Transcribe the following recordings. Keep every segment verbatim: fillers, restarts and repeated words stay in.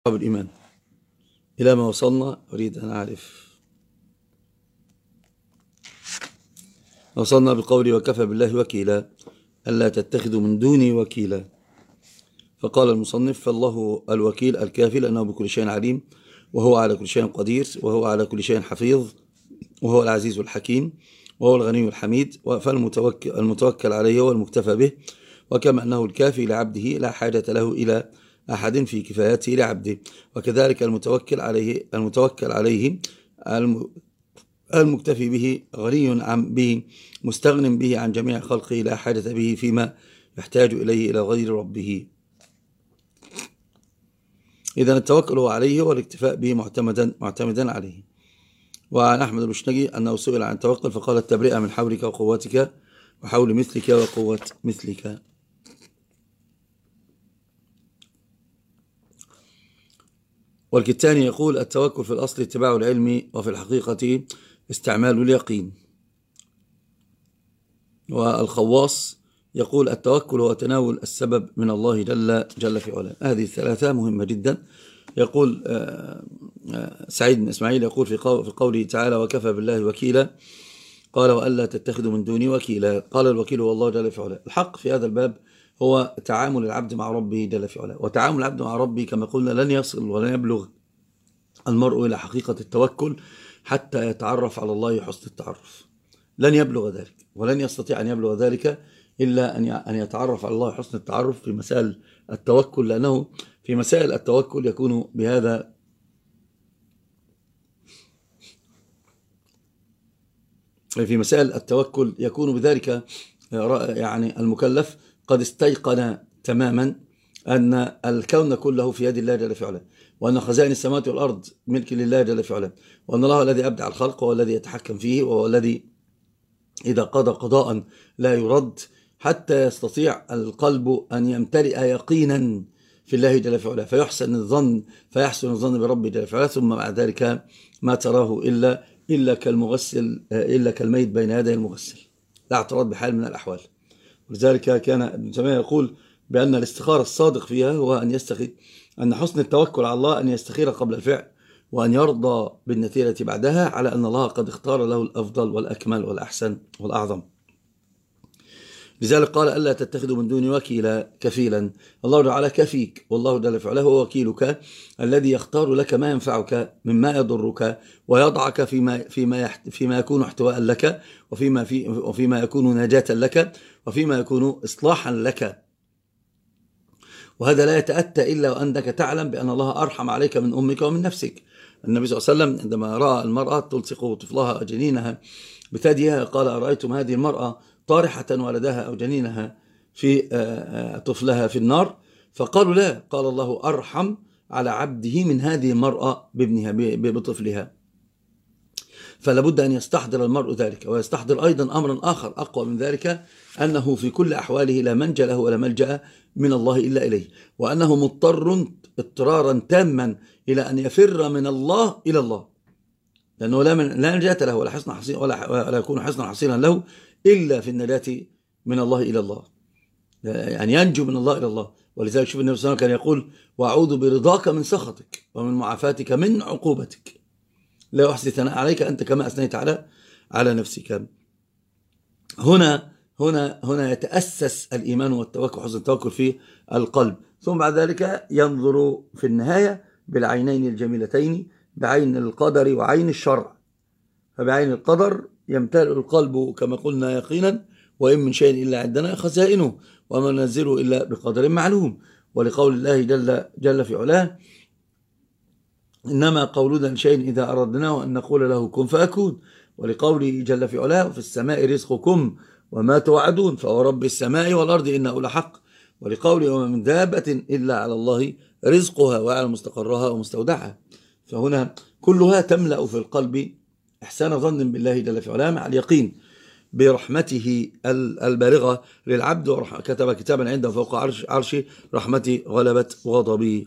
بالإيمان إلى ما وصلنا. أريد أن أعرف وصلنا بقولي وكفى بالله وكيلا ألا تتخذوا من دوني وكيلا. فقال المصنف: فالله الوكيل الكافي لأنه بكل شيء عليم، وهو على كل شيء قدير، وهو على كل شيء حفيظ، وهو العزيز الحكيم، وهو الغني الحميد. فالمتوكل المتوكل عليه هو المكتفى به، وكما أنه الكافي لعبده لا حاجة له إلى أحد في كفايته لعبده، وكذلك المتوكل عليه المتوكل عليه المكتفي به غني عن به مستغن به عن جميع خلقه لا حاجة به فيما يحتاج إليه إلى غير ربه. إذن التوكل هو عليه والاكتفاء به معتمدا معتمدا عليه. وعن أحمد البشنجي أنه سئل عن التوكل فقال: التبرئة من حولك وقوتك وحول مثلك وقوة مثلك. والكتاني يقول: التوكل في الأصل اتباع العلم، وفي الحقيقة استعمال اليقين. والخواص يقول: التوكل هو تناول السبب من الله جل, جل في علاه. هذه الثلاثة مهمة جدا. يقول سعيد بن إسماعيل يقول في قوله تعالى: وكفى بالله وكيلا، قال: وألا تتخذوا من دوني وكيلا. قال: الوكيل هو الله جل في علاه. الحق في هذا الباب هو تعامل العبد مع ربه جل في علاه. وتعامل العبد مع ربه كما قلنا لن يصل ولن يبلغ المرء إلى حقيقة التوكل حتى يتعرف على الله حسن التعرف. لن يبلغ ذلك ولن يستطيع أن يبلغ ذلك إلا أن يتعرف على الله حسن التعرف في مسائل التوكل، لأنه في مسائل التوكل يكون بهذا في مسائل التوكل يكون بذلك يعني المكلف قد استيقن تماما أن الكون كله في يد الله جل في علاه، وأن خزائن السماوات والأرض ملك لله جل في علاه، وأن الله الذي أبدع الخلق وهو الذي يتحكم فيه، وهو الذي إذا قضى قضاء لا يرد، حتى يستطيع القلب أن يمتلئ يقينا في الله جل في علاه، فيحسن الظن فيحسن الظن بربه جل في علاه، ثم مع ذلك ما تراه إلا إلا كالمغسل إلا كالميت بين يدي المغسل، لا اعتراض بحال من الأحوال. ولذلك كان ابن تيمية يقول بأن الاستخارة الصادق فيها هو أن يستخير أن حسن التوكل على الله أن يستخير قبل الفعل، وأن يرضى بالنتيجة بعدها على أن الله قد اختار له الأفضل والأكمل والأحسن والأعظم. لذلك قال: ألا تتخذوا من دوني وكيلا كفيلا. الله تعالى كفيك، والله جل في علاه هو وكيلك الذي يختار لك ما ينفعك مما يضرك، ويضعك فيما فيما فيما يكون احتواء لك، وفيما في وفيما يكون نجاة لك، وفيما يكون إصلاحا لك. وهذا لا يتأتى إلا وأنك تعلم بأن الله أرحم عليك من أمك ومن نفسك. النبي صلى الله عليه وسلم عندما رأى المرأة تلصق طفلها جنينها بثديها قال: أرأيتم هذه المرأة طارحة ولدها أو جنينها في طفلها في النار؟ فقالوا: لا. قال: الله أرحم على عبده من هذه المرأة بابنها بطفلها. فلا بد أن يستحضر المرء ذلك، ويستحضر أيضا أمرا آخر أقوى من ذلك، أنه في كل أحواله لا منجأ له ولا ملجأ من الله إلا إليه، وأنه مضطر اضطرارا تاما إلى أن يفر من الله إلى الله، لأنه لا, من لا نجاة له ولا حصن حصين ولا, ولا يكون حصنا حصينا له إلا في النجاة من الله إلى الله، يعني ينجو من الله إلى الله. ولذلك شوف النبي صلى الله عليه وسلم كان يقول: وأعوذ برضاك من سخطك ومن معافاتك من عقوبتك، لا أحصي ثناء عليك أنت كما أثنيت على على نفسك. هنا هنا هنا يتأسس الإيمان والتوكل، حسن التوكل في القلب، ثم بعد ذلك ينظر في النهاية بالعينين الجميلتين، بعين القدر وعين الشرع. فبعين القدر يمتلئ القلب كما قلنا يقينا: وإن من شيء إلا عندنا خزائنه وما ننزله إلا بقدر معلوم. ولقول الله جل, جل في علاه: إنما قولنا لشيء إذا أردناه أن نقول له كن فأكون. ولقوله جل في علاه: في السماء رزقكم وما توعدون فورب السماء والأرض إنه لحق. ولقوله: وما من دابة إلا على الله رزقها وعلى مستقرها ومستودعها. فهنا كلها تملأ في القلب إحسان ظن بالله جل في علاه مع اليقين برحمته البالغة للعبد. وكتب كتابا عنده فوق عرش عرشه: رحمتي غلبت غضبي.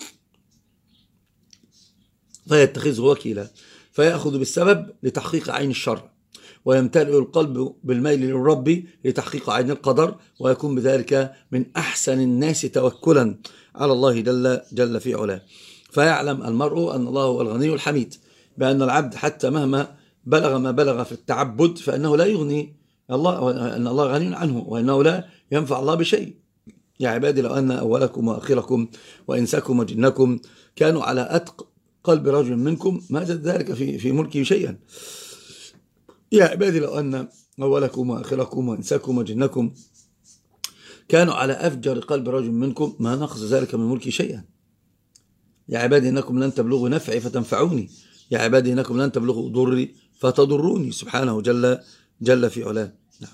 فيتخذه وكيلا، فيأخذ بالسبب لتحقيق عين الشرع، ويمتلئ القلب بالميل للرب لتحقيق عين القدر، ويكون بذلك من أحسن الناس توكلا على الله جل, جل في علاه. فيعلم المرء أن الله هو الغني الحميد، بأن العبد حتى مهما بلغ ما بلغ في التعبد فإنه لا يغني الله، أن الله غني عنه، وإنه لا ينفع الله بشيء. يا عبادي لو أن أولكم وآخركم وإنسكم وجنكم كانوا على أتق قلب رجل منكم ما زاد ذلك في في ملكه شيئا. يا عبادي لو أن أولكم وآخركم وإنسكم وجنكم كانوا على أفجر قلب رجل منكم ما نقص ذلك من ملكي شيئا. يا عبادي إنكم لن تبلغوا نفعي فتنفعوني، يا عبادي إنكم لن تبلغوا ضري فتضروني، سبحانه جل جل في علاه. نعم.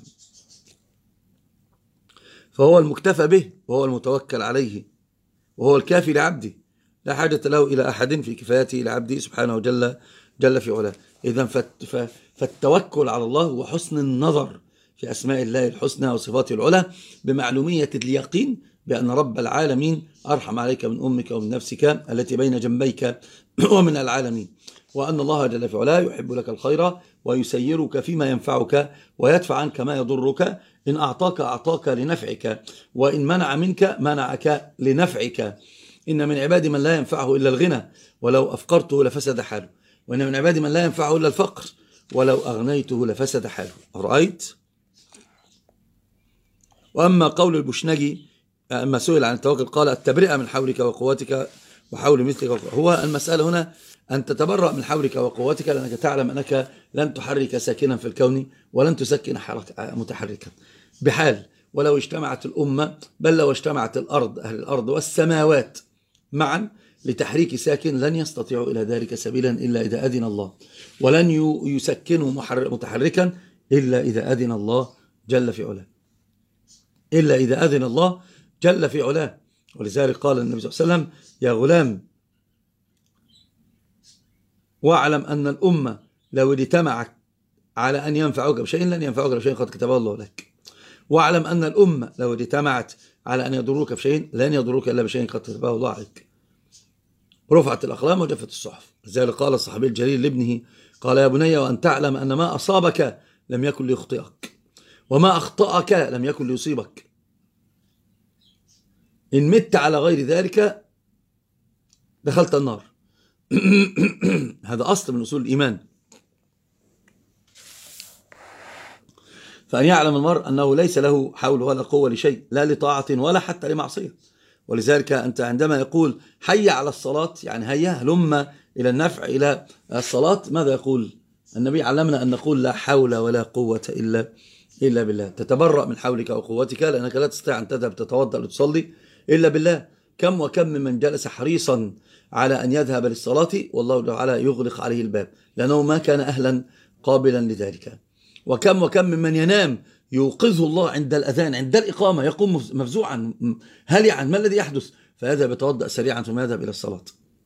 فهو المكتفى به وهو المتوكل عليه وهو الكافي لعبده، لا حاجة له إلى أحد في كفايته لعبده سبحانه جل جل في علاه. إذن فالتوكل على الله هو حسن النظر في أسماء الله الحسنى وصفاته العلى بمعلومية اليقين بأن رب العالمين أرحم عليك من أمك ومن نفسك التي بين جنبيك ومن العالمين، وأن الله جل في علاه يحب لك الخير ويسيرك فيما ينفعك ويدفع عنك ما يضرك، إن أعطاك أعطاك لنفعك، وإن منع منك منعك لنفعك. إن من عبادي من لا ينفعه إلا الغنى ولو أفقرته لفسد حاله، وإن من عبادي من لا ينفعه إلا الفقر ولو أغنيته لفسد حاله. أرأيت؟ وأما قول البشنجي أما سئل عن التوكل قال التبرئة من حولك وقوتك وحول مثلك. هو المسألة هنا أن تتبرأ من حولك وقوتك، لأنك تعلم أنك لن تحرك ساكنا في الكون ولن تسكن متحركا بحال، ولو اجتمعت الأمة بل لو اجتمعت الأرض أهل الأرض والسماوات معا لتحريك ساكن لن يستطيعوا إلى ذلك سبيلا إلا إذا أذن الله، ولن يسكنوا متحركا إلا إذا أذن الله جل في علاه، إلا إذا أذن الله جل في علاه. ولذلك قال النبي صلى الله عليه وسلم يا غلام واعلم أن الأمة لو اجتمعت على أن ينفعوك بشيء لن ينفعوك بشيء قد كتبه الله لك، واعلم أن الأمة لو اجتمعت على أن يضروك بشيء لن يضروك إلا بشيء قد كتبه الله عليك. رفعت الأقلام وجفت الصحف. لذلك قال الصحابي الجليل لابنه قال يا بني وأن تعلم أن ما أصابك لم يكن ليخطئك وما أخطأك لم يكن ليصيبك، إن مت على غير ذلك دخلت النار. هذا أصل من أصول الإيمان. فأن يعلم المرء أنه ليس له حول ولا قوة لشيء، لا لطاعة ولا حتى لمعصية. ولذلك أنت عندما يقول حي على الصلاة يعني هيا هلم إلى النفع إلى الصلاة، ماذا يقول النبي؟ علمنا أن نقول لا حول ولا قوة إلا إلا بالله. تتبرأ من حولك وقوتك لأنك لا تستطيع أن تذهب تتوضأ لتصلي إلا بالله. كم وكم من جلس حريصا على أن يذهب للصلاة والله تعالى يغلق عليه الباب لأنه ما كان أهلا قابلا لذلك. وكم وكم ممن ينام يوقظه الله عند الأذان عند الإقامة يقوم مفزوعا هلعا ما الذي يحدث فيذهب يتوضأ سريعا ثم يذهب إلى الصلاة.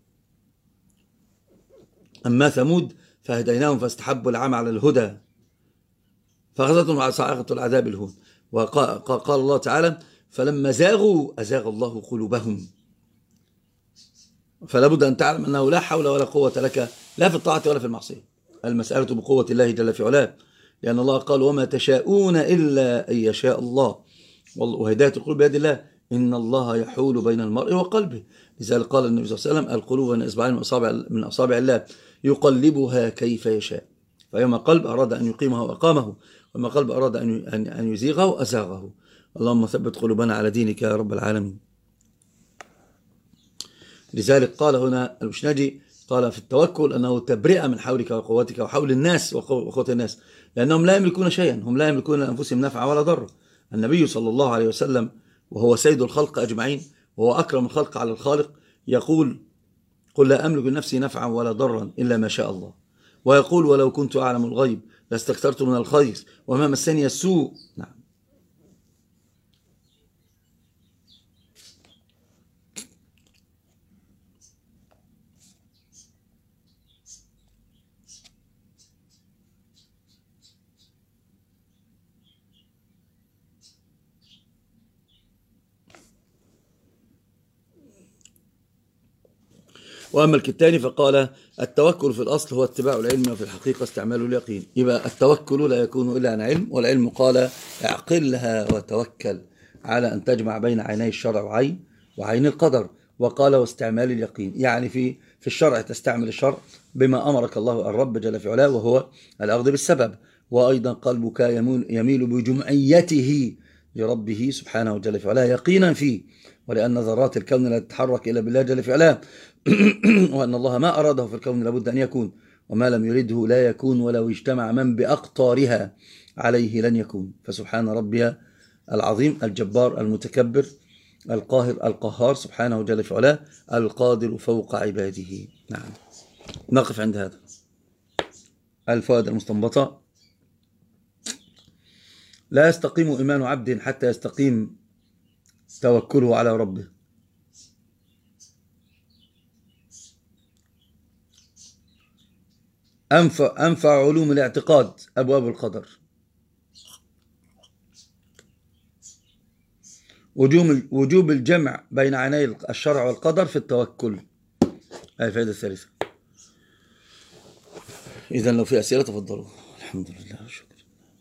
أما ثمود فهديناهم فاستحبوا العمى على الهدى فأخذتهم على صاعقة العذاب الهون. وقال الله تعالى فلما زاغوا أزاغ الله قلوبهم. فلا بد أن تعلم أنه لا حول ولا قوة لك لا في الطاعة ولا في المعصية، المسألة بقوة الله جل في علاه، لأن الله قال وما تشاءون إلا أن يشاء الله وهداية القلوب بيد الله إن الله يحول بين المرء وقلبه. لذلك قال النبي صلى الله عليه وسلم القلوب من إصبعين من أصابع من أصابع الله يقلبها كيف يشاء، فيوم قلب أراد أن يقيمه أقامه وما قلب أراد أن أن يزيغه أزاغه. اللهم ثبت قلوبنا على دينك يا رب العالمين. لذلك قال هنا البشنجي قال في التوكل أنه تبرئة من حولك وقوتك وحول الناس وقوة الناس، لأنهم لا يملكون شيئا، هم لا يملكون لأنفسهم نفعا ولا ضر. النبي صلى الله عليه وسلم وهو سيد الخلق أجمعين وهو أكرم الخلق على الخالق يقول قل لا أملك لنفسي نفعا ولا ضرا إلا ما شاء الله، ويقول ولو كنت أعلم الغيب لاستكثرت من الخير وما مسني السوء. نعم. وأما الكتاني فقال التوكل في الأصل هو اتباع العلم وفي الحقيقة استعمال اليقين. يبقى التوكل لا يكون إلا عن علم، والعلم قال اعقلها وتوكل على أن تجمع بين عيني الشرع وعين وعين القدر، وقال واستعمال اليقين، يعني في في الشرع تستعمل الشرع بما أمرك الله الرب جل في علاه وهو الأخذ بالسبب. وأيضا قلبك يميل بجمعيته لربه سبحانه جل في علاه يقينا فيه، ولأن ذرات الكون لا تتحرك إلا بالله جل في علاه وأن الله ما أراده في الكون لابد أن يكون، وما لم يرده لا يكون، ولو اجتمع من بأقطارها عليه لن يكون. فسبحان ربي العظيم الجبار المتكبر القاهر القهار سبحانه جل في علاه القادر فوق عباده. نعم، نقف عند هذا. الفوائد المستنبطة: لا يستقيم إيمان عبد حتى يستقيم توكله على ربه. أنفع, أنفع علوم الاعتقاد أبواب القدر. وجوب الجمع بين عيني الشرع والقدر في التوكل. هذه الفائدة الثالثة. إذا لو في أسئلة تفضلوا. الحمد لله شكرا.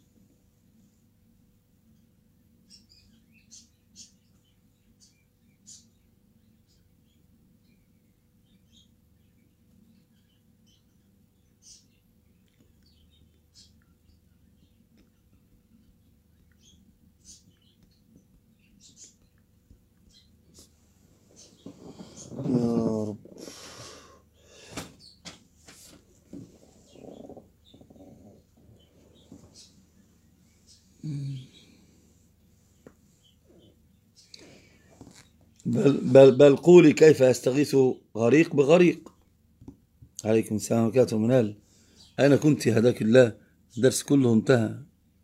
يا رب. بل, بل, بل قولي كيف يستغيث غريق بغريق. عليكم السلام ورحمة الله وبركاته. أين كنت هداك الله؟ الدرس كله انتهى.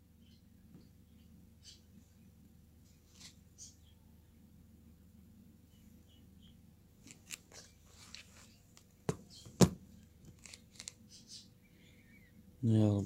يا رب.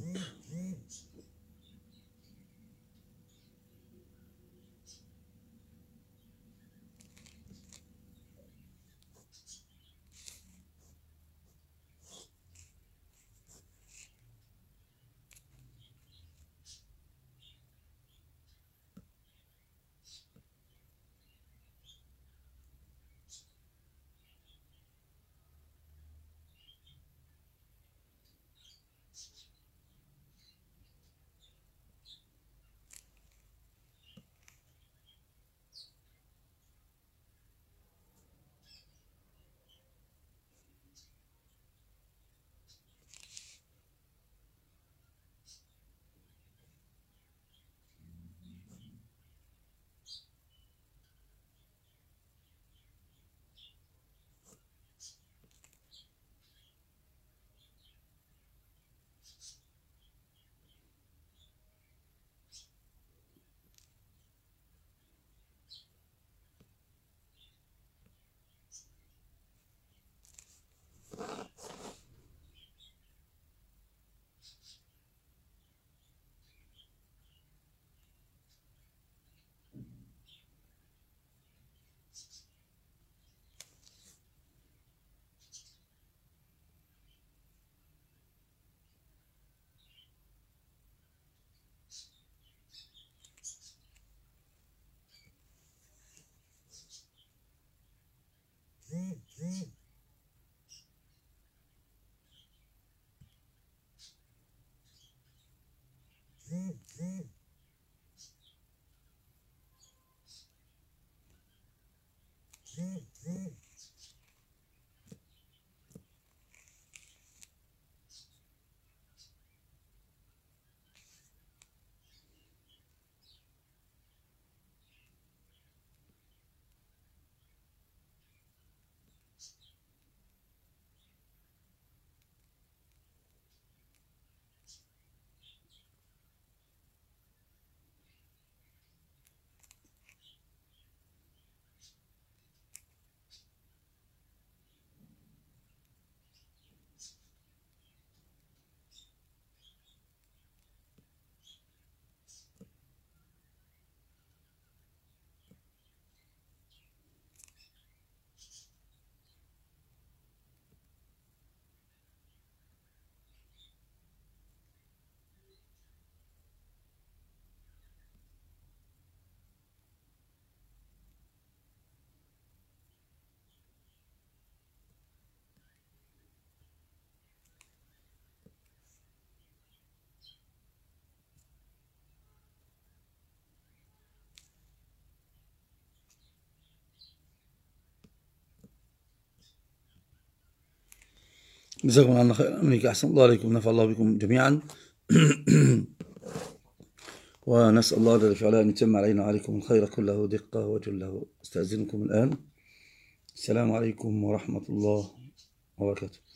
جزاكم الله عنا خير. أمريكا أحسن الله عليكم، نفع الله بكم جميعا. ونسأل الله جل وعلا أن يتم علينا وعليكم الخير كله دقة وجله. استأذنكم الآن. السلام عليكم ورحمة الله وبركاته.